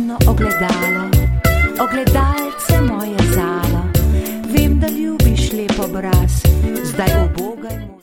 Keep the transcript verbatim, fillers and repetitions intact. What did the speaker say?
temno ogledalo, ogledalce moje zalo. Vem, da ljubiš lep obraz, zdaj ubogaj moj.